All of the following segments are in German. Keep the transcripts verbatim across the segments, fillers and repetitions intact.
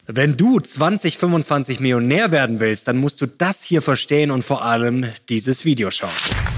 Wenn du zwanzig fünfundzwanzig Millionär werden willst, dann musst du das hier verstehen und vor allem dieses Video schauen.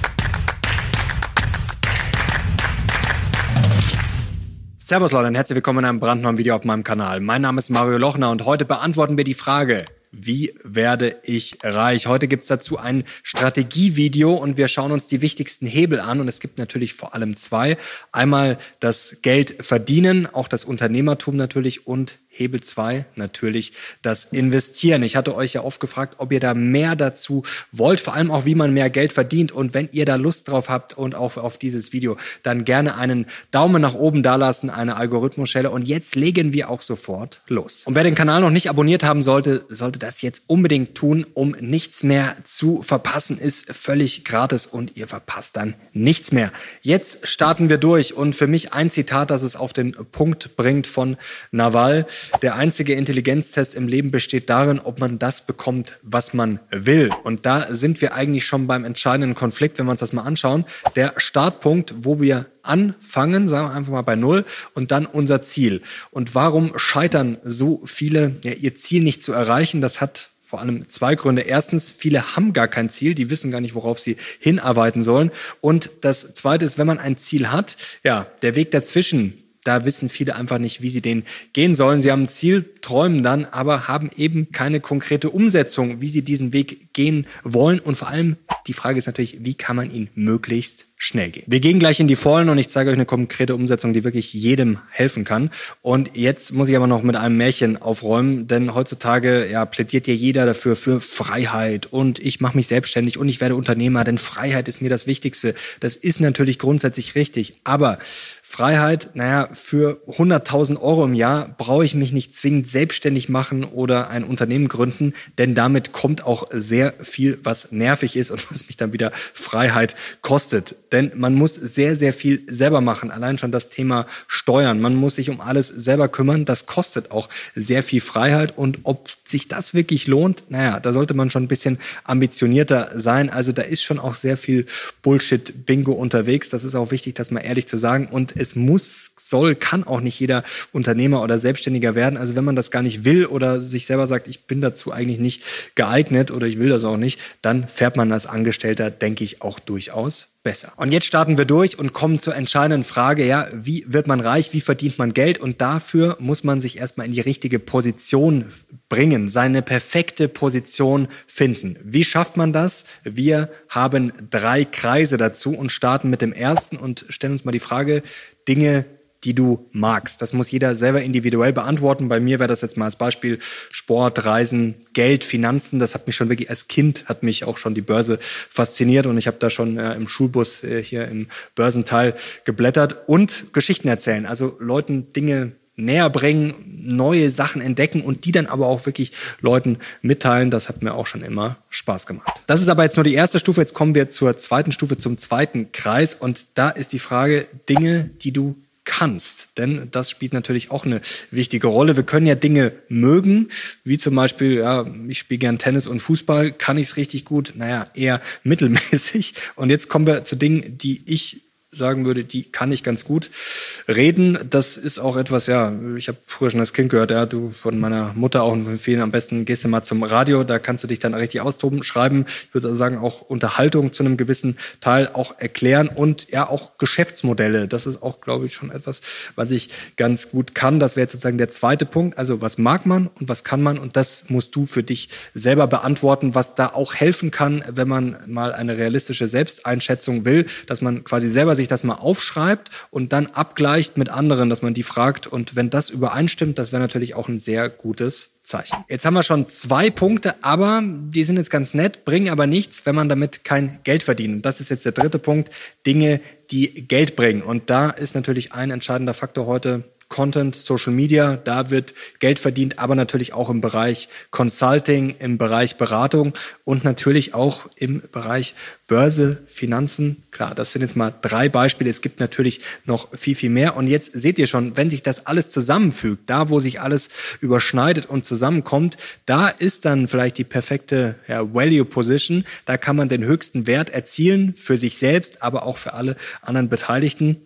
Servus Leute und herzlich willkommen in einem brandneuen Video auf meinem Kanal. Mein Name ist Mario Lochner und heute beantworten wir die Frage: Wie werde ich reich? Heute gibt's dazu ein Strategievideo und wir schauen uns die wichtigsten Hebel an. Und es gibt natürlich vor allem zwei. Einmal das Geld verdienen, auch das Unternehmertum natürlich, und Hebel zwei, natürlich das Investieren. Ich hatte euch ja oft gefragt, ob ihr da mehr dazu wollt, vor allem auch, wie man mehr Geld verdient. Und wenn ihr da Lust drauf habt und auch auf dieses Video, dann gerne einen Daumen nach oben dalassen, eine Algorithmusschelle. Und jetzt legen wir auch sofort los. Und wer den Kanal noch nicht abonniert haben sollte, sollte das jetzt unbedingt tun, um nichts mehr zu verpassen. Ist völlig gratis und ihr verpasst dann nichts mehr. Jetzt starten wir durch und für mich ein Zitat, das es auf den Punkt bringt, von Naval: Der einzige Intelligenztest im Leben besteht darin, ob man das bekommt, was man will. Und da sind wir eigentlich schon beim entscheidenden Konflikt, wenn wir uns das mal anschauen. Der Startpunkt, wo wir anfangen, sagen wir einfach mal bei Null, und dann unser Ziel. Und warum scheitern so viele, ja, ihr Ziel nicht zu erreichen? Das hat vor allem zwei Gründe. Erstens, viele haben gar kein Ziel, die wissen gar nicht, worauf sie hinarbeiten sollen. Und das Zweite ist, wenn man ein Ziel hat, ja, der Weg dazwischen, da wissen viele einfach nicht, wie sie den gehen sollen. Sie haben ein Ziel, träumen dann, aber haben eben keine konkrete Umsetzung, wie sie diesen Weg gehen wollen. Und vor allem, die Frage ist natürlich, wie kann man ihn möglichst schnell gehen? Wir gehen gleich in die Vollen und ich zeige euch eine konkrete Umsetzung, die wirklich jedem helfen kann. Und jetzt muss ich aber noch mit einem Märchen aufräumen, denn heutzutage ja, plädiert ja jeder dafür, für Freiheit, und ich mache mich selbstständig und ich werde Unternehmer, denn Freiheit ist mir das Wichtigste. Das ist natürlich grundsätzlich richtig, aber Freiheit, naja, für hunderttausend Euro im Jahr brauche ich mich nicht zwingend selbstständig machen oder ein Unternehmen gründen, denn damit kommt auch sehr viel, was nervig ist und was mich dann wieder Freiheit kostet. Denn man muss sehr, sehr viel selber machen. Allein schon das Thema Steuern. Man muss sich um alles selber kümmern. Das kostet auch sehr viel Freiheit. Und ob sich das wirklich lohnt, naja, da sollte man schon ein bisschen ambitionierter sein. Also da ist schon auch sehr viel Bullshit-Bingo unterwegs. Das ist auch wichtig, das mal ehrlich zu sagen. Und es muss, soll, kann auch nicht jeder Unternehmer oder Selbstständiger werden. Also wenn man das gar nicht will oder sich selber sagt, ich bin dazu eigentlich nicht geeignet oder ich will das auch nicht, dann fährt man als Angestellter, denke ich, auch durchaus besser. Und jetzt starten wir durch und kommen zur entscheidenden Frage, ja, wie wird man reich, wie verdient man Geld? Und dafür muss man sich erstmal in die richtige Position bringen, seine perfekte Position finden. Wie schafft man das? Wir haben drei Kreise dazu und starten mit dem ersten und stellen uns mal die Frage: Dinge, die du magst. Das muss jeder selber individuell beantworten. Bei mir wäre das jetzt mal als Beispiel Sport, Reisen, Geld, Finanzen. Das hat mich schon wirklich als Kind, hat mich auch schon die Börse fasziniert und ich habe da schon äh, im Schulbus äh, hier im Börsenteil geblättert. Und Geschichten erzählen, also Leuten Dinge näher bringen, neue Sachen entdecken und die dann aber auch wirklich Leuten mitteilen. Das hat mir auch schon immer Spaß gemacht. Das ist aber jetzt nur die erste Stufe. Jetzt kommen wir zur zweiten Stufe, zum zweiten Kreis. Und da ist die Frage: Dinge, die du kannst. Denn das spielt natürlich auch eine wichtige Rolle. Wir können ja Dinge mögen, wie zum Beispiel, ja, ich spiele gern Tennis und Fußball. Kann ich es richtig gut? Naja, eher mittelmäßig. Und jetzt kommen wir zu Dingen, die ich sagen würde, die kann ich ganz gut. Reden, das ist auch etwas, ja, ich habe früher schon als Kind gehört, ja, du von meiner Mutter auch und von vielen, am besten gehst du mal zum Radio, da kannst du dich dann richtig austoben. Schreiben, ich würde sagen, auch Unterhaltung zu einem gewissen Teil auch erklären und ja, auch Geschäftsmodelle. Das ist auch, glaube ich, schon etwas, was ich ganz gut kann. Das wäre jetzt sozusagen der zweite Punkt. Also was mag man und was kann man, und das musst du für dich selber beantworten, was da auch helfen kann, wenn man mal eine realistische Selbsteinschätzung will, dass man quasi selber sich das mal aufschreibt und dann abgleicht mit anderen, dass man die fragt. Und wenn das übereinstimmt, das wäre natürlich auch ein sehr gutes Zeichen. Jetzt haben wir schon zwei Punkte, aber die sind jetzt ganz nett, bringen aber nichts, wenn man damit kein Geld verdient. Und das ist jetzt der dritte Punkt: Dinge, die Geld bringen. Und da ist natürlich ein entscheidender Faktor heute Content, Social Media, da wird Geld verdient, aber natürlich auch im Bereich Consulting, im Bereich Beratung und natürlich auch im Bereich Börse, Finanzen. Klar, das sind jetzt mal drei Beispiele. Es gibt natürlich noch viel, viel mehr. Und jetzt seht ihr schon, wenn sich das alles zusammenfügt, da wo sich alles überschneidet und zusammenkommt, da ist dann vielleicht die perfekte ja, Value Position. Da kann man den höchsten Wert erzielen für sich selbst, aber auch für alle anderen Beteiligten.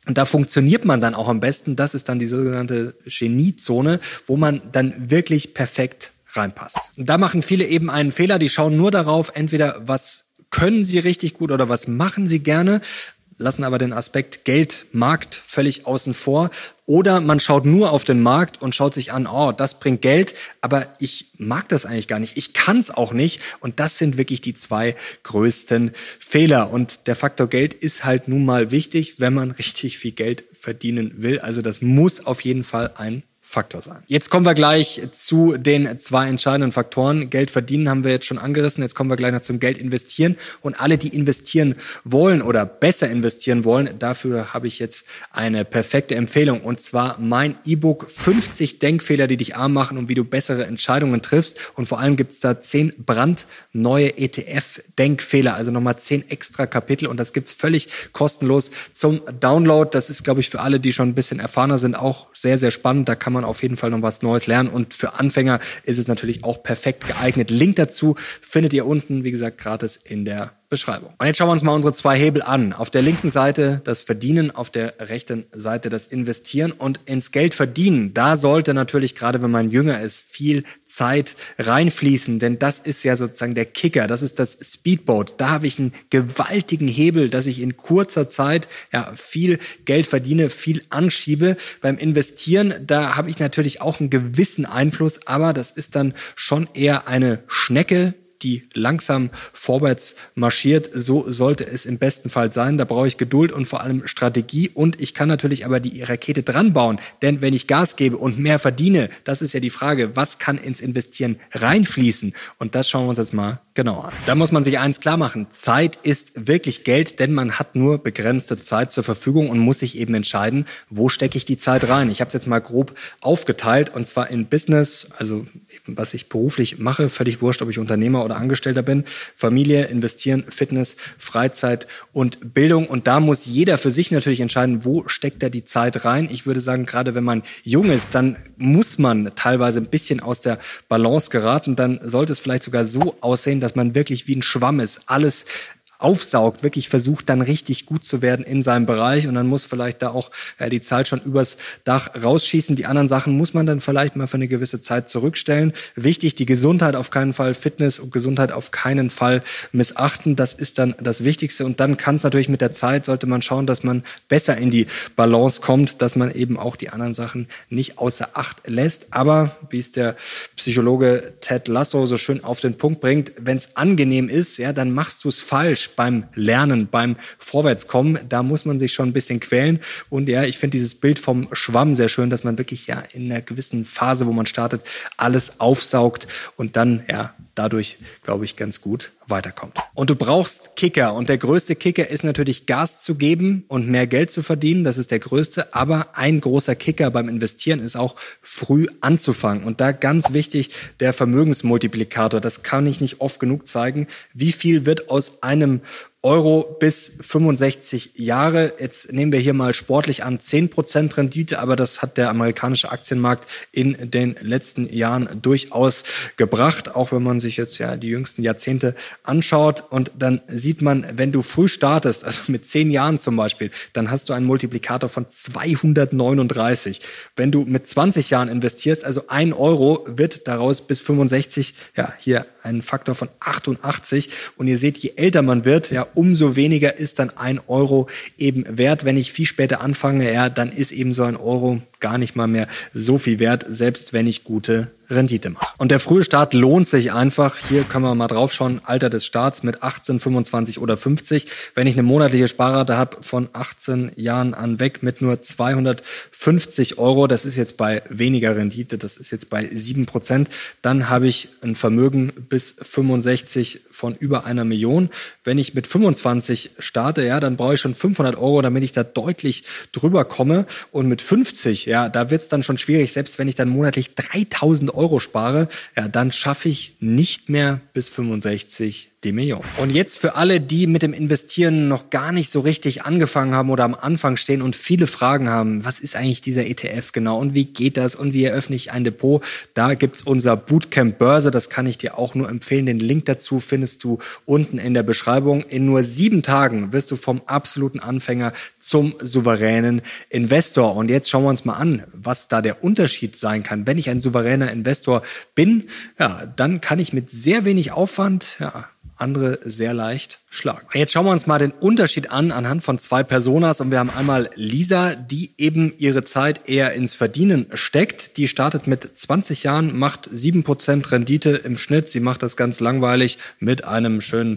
Und da funktioniert man dann auch am besten. Das ist dann die sogenannte Geniezone, wo man dann wirklich perfekt reinpasst. Und da machen viele eben einen Fehler. Die schauen nur darauf, entweder was können sie richtig gut oder was machen sie gerne, lassen aber den Aspekt Geld, Markt völlig außen vor. Oder man schaut nur auf den Markt und schaut sich an, oh, das bringt Geld, aber ich mag das eigentlich gar nicht. Ich kann es auch nicht. Und das sind wirklich die zwei größten Fehler. Und der Faktor Geld ist halt nun mal wichtig, wenn man richtig viel Geld verdienen will. Also das muss auf jeden Fall ein Faktor sein. Jetzt kommen wir gleich zu den zwei entscheidenden Faktoren. Geld verdienen haben wir jetzt schon angerissen. Jetzt kommen wir gleich noch zum Geld investieren. Und alle, die investieren wollen oder besser investieren wollen, dafür habe ich jetzt eine perfekte Empfehlung. Und zwar mein E-Book fünfzig Denkfehler, die dich arm machen und wie du bessere Entscheidungen triffst. Und vor allem gibt es da zehn brandneue E T F-Denkfehler, also nochmal zehn extra Kapitel. Und das gibt's völlig kostenlos zum Download. Das ist, glaube ich, für alle, die schon ein bisschen erfahrener sind, auch sehr, sehr spannend. Da kann man auf jeden Fall noch was Neues lernen und für Anfänger ist es natürlich auch perfekt geeignet. Link dazu findet ihr unten, wie gesagt, gratis in der Beschreibung. Und jetzt schauen wir uns mal unsere zwei Hebel an. Auf der linken Seite das Verdienen, auf der rechten Seite das Investieren und ins Geld verdienen. Da sollte natürlich, gerade wenn man jünger ist, viel Zeit reinfließen, denn das ist ja sozusagen der Kicker, das ist das Speedboat. Da habe ich einen gewaltigen Hebel, dass ich in kurzer Zeit ja viel Geld verdiene, viel anschiebe. Beim Investieren, da habe ich natürlich auch einen gewissen Einfluss, aber das ist dann schon eher eine Schnecke, die langsam vorwärts marschiert. So sollte es im besten Fall sein. Da brauche ich Geduld und vor allem Strategie. Und ich kann natürlich aber die Rakete dran bauen. Denn wenn ich Gas gebe und mehr verdiene, das ist ja die Frage, was kann ins Investieren reinfließen? Und das schauen wir uns jetzt mal genau an. Da muss man sich eins klar machen. Zeit ist wirklich Geld, denn man hat nur begrenzte Zeit zur Verfügung und muss sich eben entscheiden, wo stecke ich die Zeit rein. Ich habe es jetzt mal grob aufgeteilt und zwar in Business, also eben, was ich beruflich mache, völlig wurscht, ob ich Unternehmer oder Angestellter bin, Familie, Investieren, Fitness, Freizeit und Bildung. Und da muss jeder für sich natürlich entscheiden, wo steckt er die Zeit rein. Ich würde sagen, gerade wenn man jung ist, dann muss man teilweise ein bisschen aus der Balance geraten. Dann sollte es vielleicht sogar so aussehen, dass man wirklich wie ein Schwamm ist, alles aufsaugt, wirklich versucht, dann richtig gut zu werden in seinem Bereich und dann muss vielleicht da auch äh, die Zeit schon übers Dach rausschießen. Die anderen Sachen muss man dann vielleicht mal für eine gewisse Zeit zurückstellen. Wichtig, die Gesundheit auf keinen Fall, Fitness und Gesundheit auf keinen Fall missachten. Das ist dann das Wichtigste und dann kann es natürlich mit der Zeit, sollte man schauen, dass man besser in die Balance kommt, dass man eben auch die anderen Sachen nicht außer Acht lässt. Aber, wie es der Psychologe Ted Lasso so schön auf den Punkt bringt, wenn es angenehm ist, ja, dann machst du es falsch beim Lernen, beim Vorwärtskommen. Da muss man sich schon ein bisschen quälen. Und ja, ich finde dieses Bild vom Schwamm sehr schön, dass man wirklich ja in einer gewissen Phase, wo man startet, alles aufsaugt und dann ja dadurch, glaube ich, ganz gut weiterkommt. Und du brauchst Kicker. Und der größte Kicker ist natürlich Gas zu geben und mehr Geld zu verdienen. Das ist der größte. Aber ein großer Kicker beim Investieren ist auch früh anzufangen. Und da ganz wichtig der Vermögensmultiplikator. Das kann ich nicht oft genug zeigen. Wie viel wird aus einem Euro bis fünfundsechzig Jahre. Jetzt nehmen wir hier mal sportlich an zehn Prozent Rendite, aber das hat der amerikanische Aktienmarkt in den letzten Jahren durchaus gebracht, auch wenn man sich jetzt ja die jüngsten Jahrzehnte anschaut. Und dann sieht man, wenn du früh startest, also mit zehn Jahren zum Beispiel, dann hast du einen Multiplikator von zweihundertneununddreißig. Wenn du mit zwanzig Jahren investierst, also ein Euro, wird daraus bis fünfundsechzig, ja, hier ein Faktor von achtundachtzig. Und ihr seht, je älter man wird, ja, umso weniger ist dann ein Euro eben wert. Wenn ich viel später anfange, ja, dann ist eben so ein Euro gar nicht mal mehr so viel wert, selbst wenn ich gute Rendite mache. Und der frühe Start lohnt sich einfach. Hier können wir mal drauf schauen, Alter des Starts mit achtzehn, fünfundzwanzig oder fünfzig. Wenn ich eine monatliche Sparrate habe von achtzehn Jahren an weg mit nur zweihundertfünfzig Euro, das ist jetzt bei weniger Rendite, das ist jetzt bei sieben Prozent, dann habe ich ein Vermögen bis fünfundsechzig von über einer Million. Wenn ich mit fünfundzwanzig starte, ja, dann brauche ich schon fünfhundert Euro, damit ich da deutlich drüber komme. Und mit fünfzig, ja, da wird es dann schon schwierig. Selbst wenn ich dann monatlich dreitausend Euro spare, ja, dann schaffe ich nicht mehr bis fünfundsechzig die Million. Und jetzt für alle, die mit dem Investieren noch gar nicht so richtig angefangen haben oder am Anfang stehen und viele Fragen haben, was ist eigentlich dieser E T F genau und wie geht das und wie eröffne ich ein Depot? Da gibt's unser Bootcamp Börse, das kann ich dir auch nur empfehlen. Den Link dazu findest du unten in der Beschreibung. In nur sieben Tagen wirst du vom absoluten Anfänger zum souveränen Investor. Und jetzt schauen wir uns mal an, was da der Unterschied sein kann. Wenn ich ein souveräner Investor bin, ja, dann kann ich mit sehr wenig Aufwand, ja, andere sehr leicht schlagen. Jetzt schauen wir uns mal den Unterschied an anhand von zwei Personas und wir haben einmal Lisa, die eben ihre Zeit eher ins Verdienen steckt. Die startet mit zwanzig Jahren, macht sieben Prozent Rendite im Schnitt. Sie macht das ganz langweilig mit einem schönen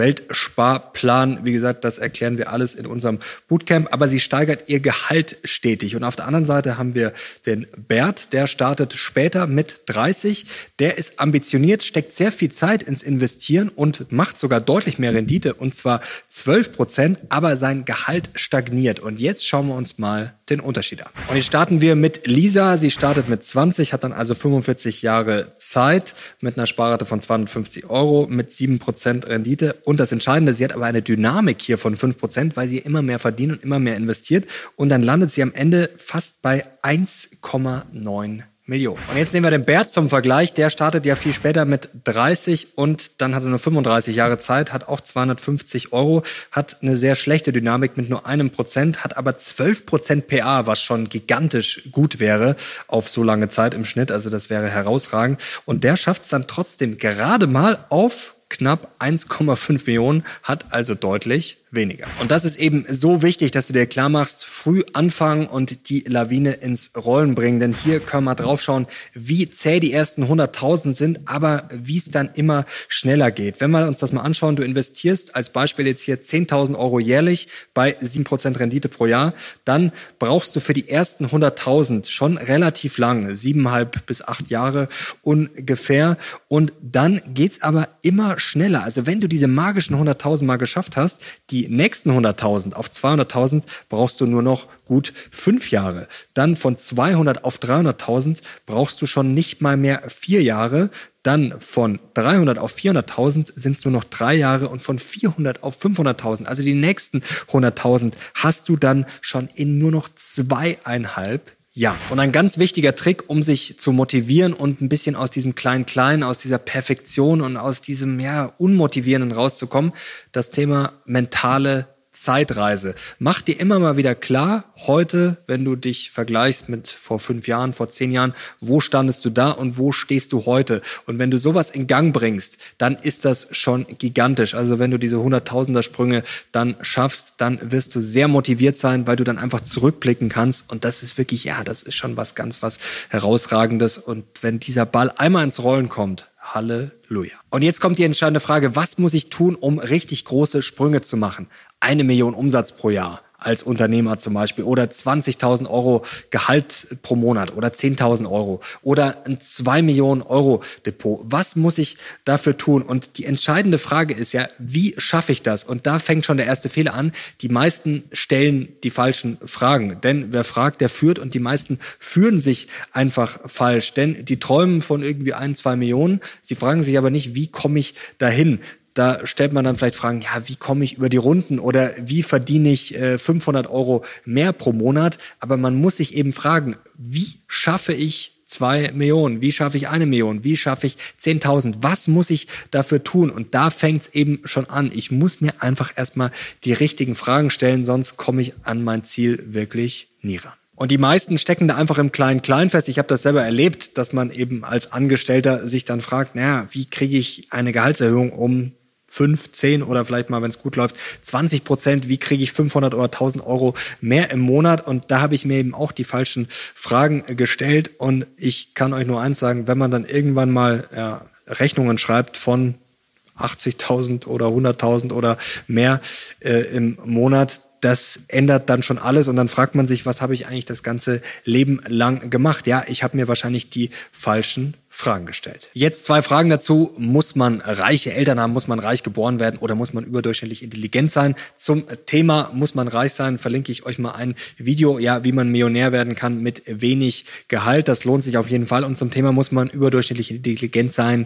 Weltsparplan. Wie gesagt, das erklären wir alles in unserem Bootcamp, aber sie steigert ihr Gehalt stetig. Und auf der anderen Seite haben wir den Bert, der startet später mit dreißig. Der ist ambitioniert, steckt sehr viel Zeit ins Investieren und macht sogar deutlich mehr Rendite, und zwar zwölf Prozent, aber sein Gehalt stagniert. Und jetzt schauen wir uns mal den Unterschied an. Und jetzt starten wir mit Lisa. Sie startet mit zwanzig, hat dann also fünfundvierzig Jahre Zeit mit einer Sparrate von zweihundertfünfzig Euro mit sieben Prozent Rendite. Und das Entscheidende, sie hat aber eine Dynamik hier von fünf Prozent, weil sie immer mehr verdient und immer mehr investiert. Und dann landet sie am Ende fast bei eins Komma neun Millionen. Und jetzt nehmen wir den Bert zum Vergleich. Der startet ja viel später mit dreißig und dann hat er nur fünfunddreißig Jahre Zeit, hat auch zweihundertfünfzig Euro, hat eine sehr schlechte Dynamik mit nur einem Prozent, hat aber zwölf Prozent P A, was schon gigantisch gut wäre auf so lange Zeit im Schnitt. Also das wäre herausragend. Und der schafft es dann trotzdem gerade mal auf knapp eins Komma fünf Millionen, hat also deutlich weniger. Und das ist eben so wichtig, dass du dir klar machst, früh anfangen und die Lawine ins Rollen bringen. Denn hier können wir drauf schauen, wie zäh die ersten hunderttausend sind, aber wie es dann immer schneller geht. Wenn wir uns das mal anschauen, du investierst als Beispiel jetzt hier zehntausend Euro jährlich bei sieben Prozent Rendite pro Jahr, dann brauchst du für die ersten hunderttausend schon relativ lang, siebeneinhalb bis acht Jahre ungefähr. Und dann geht's aber immer schneller. Also wenn du diese magischen hunderttausend mal geschafft hast, die nächsten hunderttausend auf zweihunderttausend brauchst du nur noch gut fünf Jahre. Dann von zweihundert auf dreihunderttausend brauchst du schon nicht mal mehr vier Jahre. Dann von dreihundert auf vierhunderttausend sind es nur noch drei Jahre und von vierhundert auf fünfhunderttausend, also die nächsten hunderttausend, hast du dann schon in nur noch zweieinhalb Ja, und ein ganz wichtiger Trick, um sich zu motivieren und ein bisschen aus diesem Klein-Klein, aus dieser Perfektion und aus diesem ja Unmotivierenden rauszukommen, das Thema mentale Zeitreise. Mach dir immer mal wieder klar, heute, wenn du dich vergleichst mit vor fünf Jahren, vor zehn Jahren, wo standest du da und wo stehst du heute? Und wenn du sowas in Gang bringst, dann ist das schon gigantisch. Also wenn du diese hunderttausender-Sprünge dann schaffst, dann wirst du sehr motiviert sein, weil du dann einfach zurückblicken kannst. Und das ist wirklich, ja, das ist schon was ganz was Herausragendes. Und wenn dieser Ball einmal ins Rollen kommt, Halleluja. Und jetzt kommt die entscheidende Frage, was muss ich tun, um richtig große Sprünge zu machen? Eine Million Umsatz pro Jahr als Unternehmer zum Beispiel oder zwanzigtausend Euro Gehalt pro Monat oder zehntausend Euro oder ein zwei Millionen Euro Depot. Was muss ich dafür tun? Und die entscheidende Frage ist ja, wie schaffe ich das? Und da fängt schon der erste Fehler an. Die meisten stellen die falschen Fragen. Denn wer fragt, der führt und die meisten führen sich einfach falsch. Denn die träumen von irgendwie ein, zwei Millionen. Sie fragen sich aber nicht, wie komme ich dahin? Da stellt man dann vielleicht Fragen, ja, wie komme ich über die Runden oder wie verdiene ich äh, fünfhundert Euro mehr pro Monat? Aber man muss sich eben fragen, wie schaffe ich zwei Millionen? Wie schaffe ich eine Million? Wie schaffe ich zehntausend? Was muss ich dafür tun? Und da fängt es eben schon an. Ich muss mir einfach erstmal die richtigen Fragen stellen, sonst komme ich an mein Ziel wirklich nie ran. Und die meisten stecken da einfach im Klein-Klein fest. Ich habe das selber erlebt, dass man eben als Angestellter sich dann fragt, naja, wie kriege ich eine Gehaltserhöhung um fünf, zehn oder vielleicht mal, wenn es gut läuft, zwanzig Prozent, wie kriege ich fünfhundert oder tausend Euro mehr im Monat? Und da habe ich mir eben auch die falschen Fragen gestellt. Und ich kann euch nur eins sagen, wenn man dann irgendwann mal ja, Rechnungen schreibt von achtzigtausend oder hunderttausend oder mehr äh, im Monat, das ändert dann schon alles und dann fragt man sich, was habe ich eigentlich das ganze Leben lang gemacht? Ja, ich habe mir wahrscheinlich die falschen Fragen gestellt. Jetzt zwei Fragen dazu. Muss man reiche Eltern haben? Muss man reich geboren werden? Oder muss man überdurchschnittlich intelligent sein? Zum Thema muss man reich sein, verlinke ich euch mal ein Video, ja, wie man Millionär werden kann mit wenig Gehalt. Das lohnt sich auf jeden Fall. Und zum Thema muss man überdurchschnittlich intelligent sein?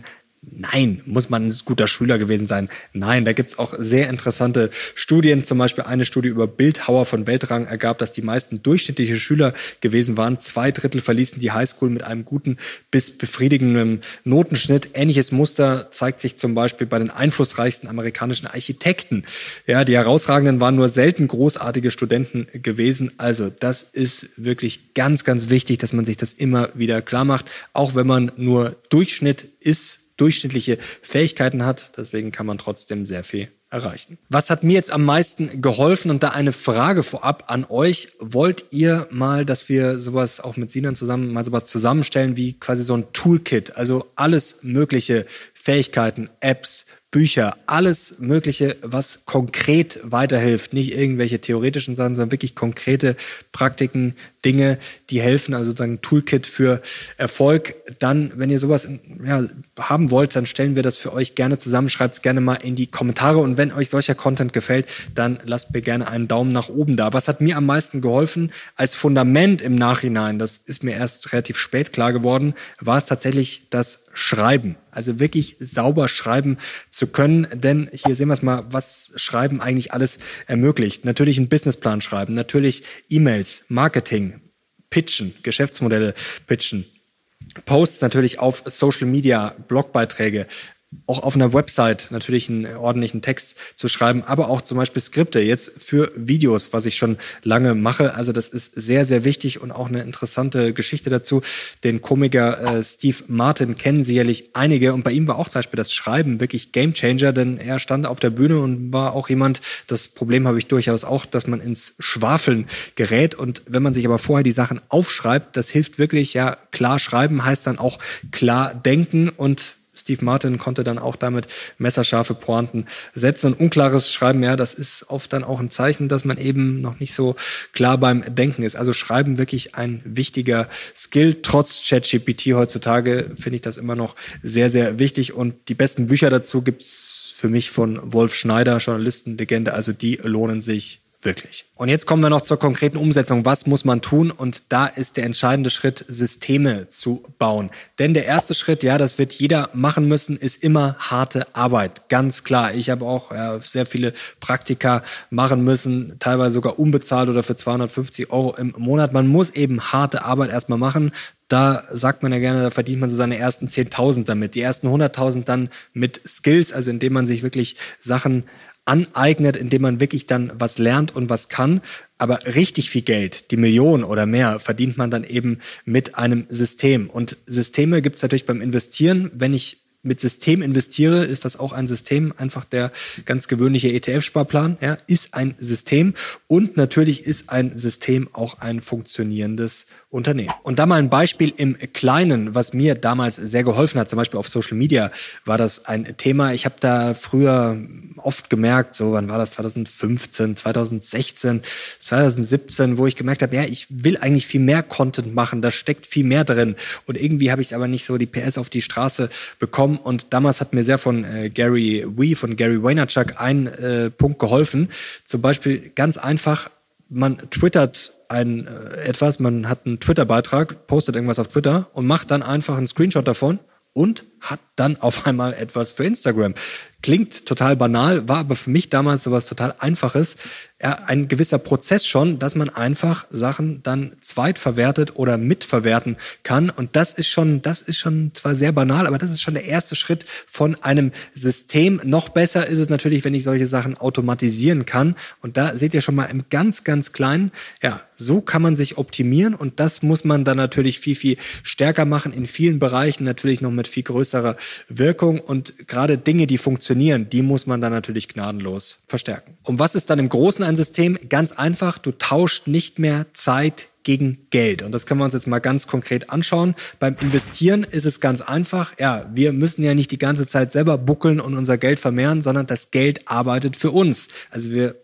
Nein, muss man ein guter Schüler gewesen sein. Nein, da gibt's auch sehr interessante Studien. Zum Beispiel eine Studie über Bildhauer von Weltrang ergab, dass die meisten durchschnittliche Schüler gewesen waren. Zwei Drittel verließen die Highschool mit einem guten bis befriedigenden Notenschnitt. Ähnliches Muster zeigt sich zum Beispiel bei den einflussreichsten amerikanischen Architekten. Ja, die herausragenden waren nur selten großartige Studenten gewesen. Also das ist wirklich ganz, ganz wichtig, dass man sich das immer wieder klar macht. Auch wenn man nur Durchschnitt ist, durchschnittliche Fähigkeiten hat. Deswegen kann man trotzdem sehr viel erreichen. Was hat mir jetzt am meisten geholfen? Und da eine Frage vorab an euch. Wollt ihr mal, dass wir sowas auch mit Sinan zusammen, mal sowas zusammenstellen wie quasi so ein Toolkit? Also alles mögliche Fähigkeiten, Apps, Bücher, alles Mögliche, was konkret weiterhilft. Nicht irgendwelche theoretischen Sachen, sondern wirklich konkrete Praktiken, Dinge, die helfen, also sozusagen ein Toolkit für Erfolg. Dann, wenn ihr sowas ja, haben wollt, dann stellen wir das für euch gerne zusammen. Schreibt es gerne mal in die Kommentare. Und wenn euch solcher Content gefällt, dann lasst mir gerne einen Daumen nach oben da. Was hat mir am meisten geholfen als Fundament im Nachhinein, das ist mir erst relativ spät klar geworden, war es tatsächlich das Schreiben. Also wirklich sauber schreiben zu können, denn hier sehen wir es mal, was Schreiben eigentlich alles ermöglicht. Natürlich einen Businessplan schreiben, natürlich E-Mails, Marketing, Pitchen, Geschäftsmodelle pitchen, Posts natürlich auf Social Media, Blogbeiträge, auch auf einer Website natürlich einen ordentlichen Text zu schreiben, aber auch zum Beispiel Skripte jetzt für Videos, was ich schon lange mache. Also das ist sehr, sehr wichtig und auch eine interessante Geschichte dazu. Den Komiker äh, Steve Martin kennen sicherlich einige und bei ihm war auch zum Beispiel das Schreiben wirklich Gamechanger, denn er stand auf der Bühne und war auch jemand, das Problem habe ich durchaus auch, dass man ins Schwafeln gerät und wenn man sich aber vorher die Sachen aufschreibt, das hilft wirklich, ja, klar schreiben heißt dann auch klar denken und Steve Martin konnte dann auch damit messerscharfe Pointen setzen. Und unklares Schreiben, ja, das ist oft dann auch ein Zeichen, dass man eben noch nicht so klar beim Denken ist. Also Schreiben wirklich ein wichtiger Skill. Trotz ChatGPT heutzutage finde ich das immer noch sehr, sehr wichtig. Und die besten Bücher dazu gibt's für mich von Wolf Schneider, Journalistenlegende. Also die lohnen sich wirklich. Und jetzt kommen wir noch zur konkreten Umsetzung. Was muss man tun? Und da ist der entscheidende Schritt, Systeme zu bauen. Denn der erste Schritt, ja, das wird jeder machen müssen, ist immer harte Arbeit. Ganz klar. Ich habe auch ja, sehr viele Praktika machen müssen, teilweise sogar unbezahlt oder für zweihundertfünfzig Euro im Monat. Man muss eben harte Arbeit erstmal machen. Da sagt man ja gerne, da verdient man so seine ersten zehntausend damit. Die ersten hunderttausend dann mit Skills, also indem man sich wirklich Sachen aneignet, indem man wirklich dann was lernt und was kann. Aber richtig viel Geld, die Million oder mehr, verdient man dann eben mit einem System. Und Systeme gibt es natürlich beim Investieren. Wenn ich mit System investiere, ist das auch ein System, einfach der ganz gewöhnliche E T F-Sparplan, ja, ist ein System und natürlich ist ein System auch ein funktionierendes Unternehmen. Und da mal ein Beispiel im Kleinen, was mir damals sehr geholfen hat, zum Beispiel auf Social Media war das ein Thema. Ich habe da früher oft gemerkt, so wann war das, zweitausendfünfzehn, zweitausendsechzehn, zweitausendsiebzehn, wo ich gemerkt habe, ja, ich will eigentlich viel mehr Content machen, da steckt viel mehr drin und irgendwie habe ich es aber nicht so die P S auf die Straße bekommen. Und damals hat mir sehr von äh, Gary Vee, von Gary Vaynerchuk ein äh, Punkt geholfen. Zum Beispiel ganz einfach, man twittert ein äh, etwas, man hat einen Twitter-Beitrag, postet irgendwas auf Twitter und macht dann einfach einen Screenshot davon und hat dann auf einmal etwas für Instagram. Klingt total banal, war aber für mich damals sowas total Einfaches. Ja, ein gewisser Prozess schon, dass man einfach Sachen dann zweitverwertet oder mitverwerten kann. Und das ist schon, das ist schon zwar sehr banal, aber das ist schon der erste Schritt von einem System. Noch besser ist es natürlich, wenn ich solche Sachen automatisieren kann. Und da seht ihr schon mal im ganz, ganz Kleinen, ja, so kann man sich optimieren. Und das muss man dann natürlich viel, viel stärker machen, in vielen Bereichen natürlich noch mit viel größerer Wirkung. Und gerade Dinge, die funktionieren, die muss man dann natürlich gnadenlos verstärken. Und was ist dann im Großen ein System? Ganz einfach, du tauscht nicht mehr Zeit gegen Geld. Und das können wir uns jetzt mal ganz konkret anschauen. Beim Investieren ist es ganz einfach. Ja, wir müssen ja nicht die ganze Zeit selber buckeln und unser Geld vermehren, sondern das Geld arbeitet für uns. Also wir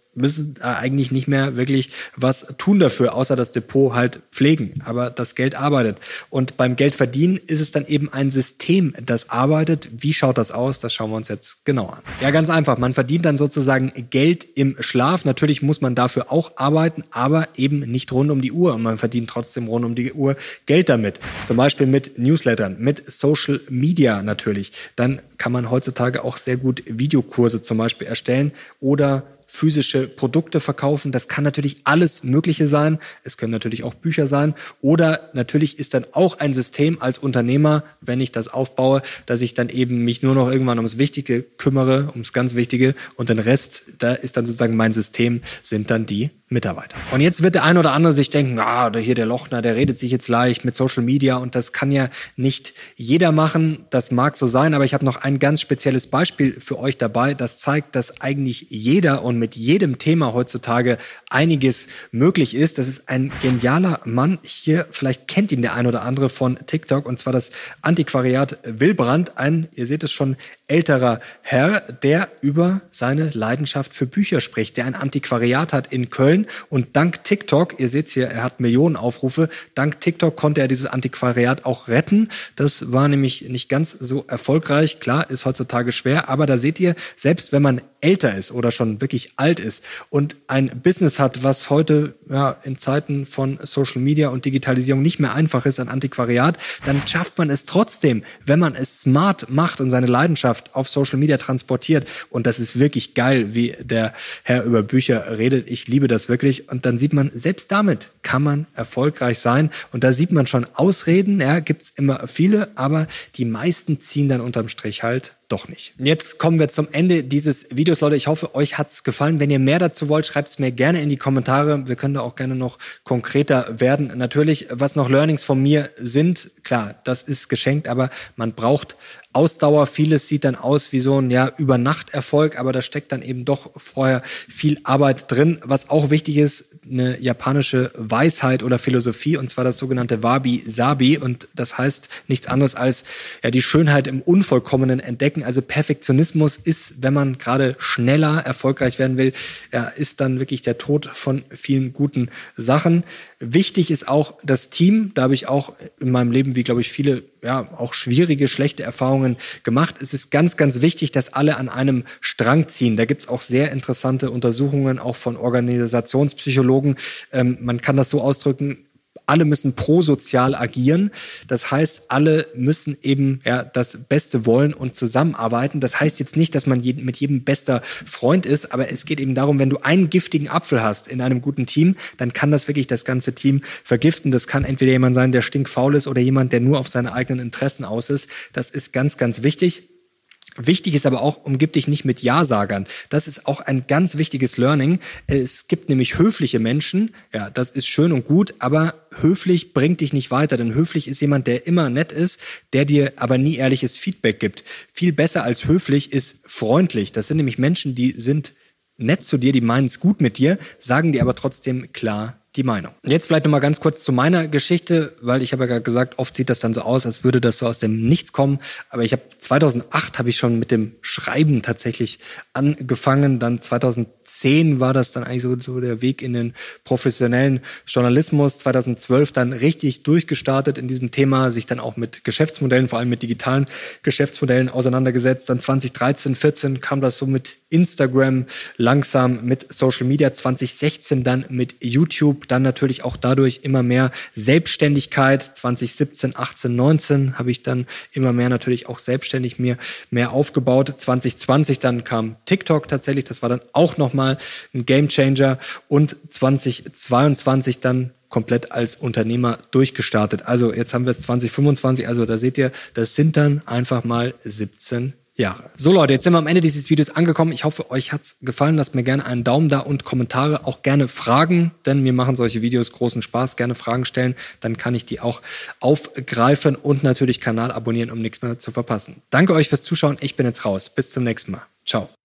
müssen äh, eigentlich nicht mehr wirklich was tun dafür, außer das Depot halt pflegen. Aber das Geld arbeitet. Und beim Geldverdienen ist es dann eben ein System, das arbeitet. Wie schaut das aus? Das schauen wir uns jetzt genau an. Ja, ganz einfach. Man verdient dann sozusagen Geld im Schlaf. Natürlich muss man dafür auch arbeiten, aber eben nicht rund um die Uhr. Und man verdient trotzdem rund um die Uhr Geld damit. Zum Beispiel mit Newslettern, mit Social Media natürlich. Dann kann man heutzutage auch sehr gut Videokurse zum Beispiel erstellen oder physische Produkte verkaufen. Das kann natürlich alles Mögliche sein. Es können natürlich auch Bücher sein. Oder natürlich ist dann auch ein System als Unternehmer, wenn ich das aufbaue, dass ich dann eben mich nur noch irgendwann ums Wichtige kümmere, ums ganz Wichtige. Und den Rest, da ist dann sozusagen mein System, sind dann die Mitarbeiter. Und jetzt wird der ein oder andere sich denken, ah, hier der Lochner, der redet sich jetzt leicht mit Social Media und das kann ja nicht jeder machen. Das mag so sein, aber ich habe noch ein ganz spezielles Beispiel für euch dabei. Das zeigt, dass eigentlich jeder und mit jedem Thema heutzutage einiges möglich ist. Das ist ein genialer Mann hier, vielleicht kennt ihn der ein oder andere von TikTok, und zwar das Antiquariat Wilbrand, ein, ihr seht es schon, älterer Herr, der über seine Leidenschaft für Bücher spricht, der ein Antiquariat hat in Köln und dank TikTok, ihr seht hier, er hat Millionen Aufrufe, dank TikTok konnte er dieses Antiquariat auch retten. Das war nämlich nicht ganz so erfolgreich. Klar, ist heutzutage schwer, aber da seht ihr, selbst wenn man älter ist oder schon wirklich alt ist und ein Business hat, was heute ja in Zeiten von Social Media und Digitalisierung nicht mehr einfach ist, ein Antiquariat, dann schafft man es trotzdem, wenn man es smart macht und seine Leidenschaft auf Social Media transportiert. Und das ist wirklich geil, wie der Herr über Bücher redet. Ich liebe das wirklich. Und dann sieht man, selbst damit kann man erfolgreich sein. Und da sieht man schon Ausreden, ja, gibt's immer viele, aber die meisten ziehen dann unterm Strich halt doch nicht. Jetzt kommen wir zum Ende dieses Videos, Leute. Ich hoffe, euch hat's gefallen. Wenn ihr mehr dazu wollt, schreibt es mir gerne in die Kommentare. Wir können da auch gerne noch konkreter werden. Natürlich, was noch Learnings von mir sind, klar, das ist geschenkt, aber man braucht Ausdauer. Vieles sieht dann aus wie so ein ja Über-Nacht-Erfolg, aber da steckt dann eben doch vorher viel Arbeit drin. Was auch wichtig ist, eine japanische Weisheit oder Philosophie, und zwar das sogenannte Wabi-Sabi. Und das heißt nichts anderes als ja die Schönheit im Unvollkommenen entdecken. Also Perfektionismus ist, wenn man gerade schneller erfolgreich werden will, ja, ist dann wirklich der Tod von vielen guten Sachen. Wichtig ist auch das Team. Da habe ich auch in meinem Leben, wie glaube ich viele, ja auch schwierige, schlechte Erfahrungen gemacht. Es ist ganz, ganz wichtig, dass alle an einem Strang ziehen. Da gibt's auch sehr interessante Untersuchungen, auch von Organisationspsychologen. Ähm, man kann das so ausdrücken, alle müssen prosozial agieren. Das heißt, alle müssen eben ja das Beste wollen und zusammenarbeiten. Das heißt jetzt nicht, dass man jeden, mit jedem bester Freund ist, aber es geht eben darum, wenn du einen giftigen Apfel hast in einem guten Team, dann kann das wirklich das ganze Team vergiften. Das kann entweder jemand sein, der stinkfaul ist, oder jemand, der nur auf seine eigenen Interessen aus ist. Das ist ganz, ganz wichtig. Wichtig ist aber auch, umgib dich nicht mit Ja-Sagern. Das ist auch ein ganz wichtiges Learning. Es gibt nämlich höfliche Menschen, ja, das ist schön und gut, aber höflich bringt dich nicht weiter, denn höflich ist jemand, der immer nett ist, der dir aber nie ehrliches Feedback gibt. Viel besser als höflich ist freundlich. Das sind nämlich Menschen, die sind nett zu dir, die meinen es gut mit dir, sagen dir aber trotzdem klar die Meinung. Jetzt vielleicht nochmal ganz kurz zu meiner Geschichte, weil ich habe ja gerade gesagt, oft sieht das dann so aus, als würde das so aus dem Nichts kommen. Aber ich habe zweitausendacht habe ich schon mit dem Schreiben tatsächlich angefangen. Dann zweitausendzehn war das dann eigentlich so, so der Weg in den professionellen Journalismus. zweitausendzwölf dann richtig durchgestartet in diesem Thema, sich dann auch mit Geschäftsmodellen, vor allem mit digitalen Geschäftsmodellen auseinandergesetzt. Dann zweitausenddreizehn, vierzehn kam das so mit Instagram, langsam mit Social Media, zweitausendsechzehn dann mit YouTube. Dann natürlich auch dadurch immer mehr Selbstständigkeit. zweitausendsiebzehn, achtzehn, neunzehn habe ich dann immer mehr natürlich auch selbstständig mir mehr aufgebaut. zwanzig zwanzig dann kam TikTok tatsächlich. Das war dann auch nochmal ein Gamechanger. Und zweitausendzweiundzwanzig dann komplett als Unternehmer durchgestartet. Also jetzt haben wir es zwanzig fünfundzwanzig. Also da seht ihr, das sind dann einfach mal siebzehn Jahre. So Leute, jetzt sind wir am Ende dieses Videos angekommen. Ich hoffe, euch hat's gefallen. Lasst mir gerne einen Daumen da und Kommentare, auch gerne Fragen, denn mir machen solche Videos großen Spaß. Gerne Fragen stellen, dann kann ich die auch aufgreifen und natürlich Kanal abonnieren, um nichts mehr zu verpassen. Danke euch fürs Zuschauen. Ich bin jetzt raus. Bis zum nächsten Mal. Ciao.